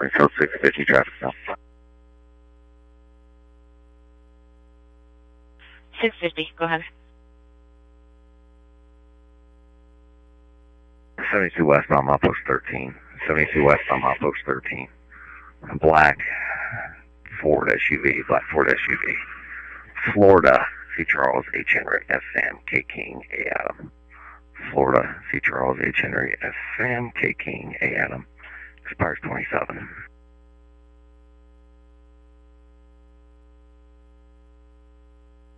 Springs Hill 650 traffic now. 650, go ahead. 72 westbound milepost 13. 72 westbound milepost 13. Black Ford SUV, black Ford SUV. Florida, C. Charles H. Henry, S. Sam, K. King, A. Adam. Florida, C. Charles H. Henry, S. Sam, K. King, A. Adam. Expires 27.